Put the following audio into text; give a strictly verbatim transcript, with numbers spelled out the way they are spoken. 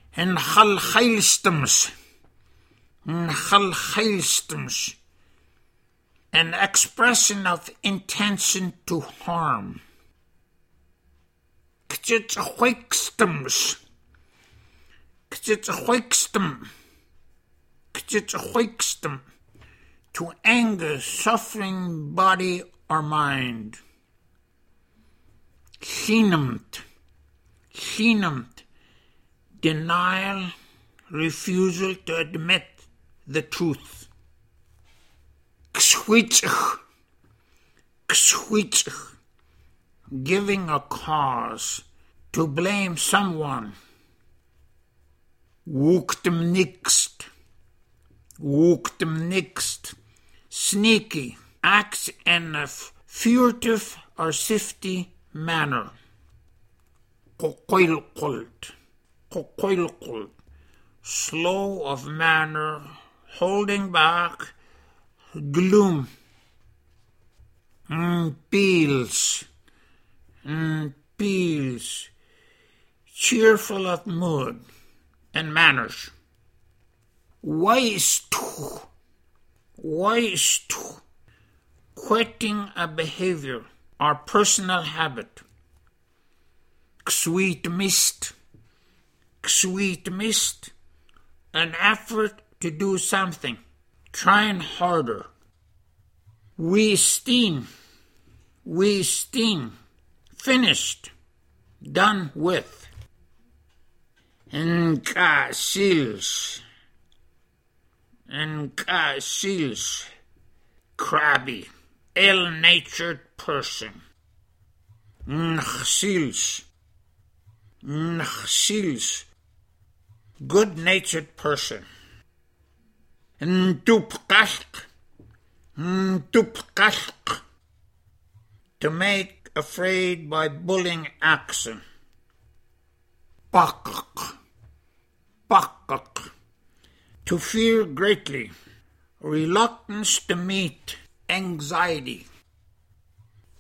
en chalchailstems, en chalchailstems, an expression of intention to harm. Kjitsachwikstems, kjitsachwikstem, kjitsachwikstem, to anger suffering body or mind. Chinemt, chinemt, denial, refusal to admit the truth. Kswitzich, kswitzich, giving a cause, to blame someone. Wooktem nixt, wooktem nixt, sneaky, acts in a furtive or shifty manner. Qoqoilqult, qoqoilqult, slow of manner, holding back, gloom. Peels, peels, cheerful of mood and manners. Waistu, waistu, quitting a behavior or personal habit. Sweet mist, sweet mist, an effort to do something, trying harder. We steen, we steen, finished, done with. Nkasils, nkasils, crabby, ill-natured person. Nchsils, nchsils, good-natured person. Ntupkalk, ntupkalk, to make afraid by bullying action. Pakak, pakak, to fear greatly, reluctance to meet, anxiety.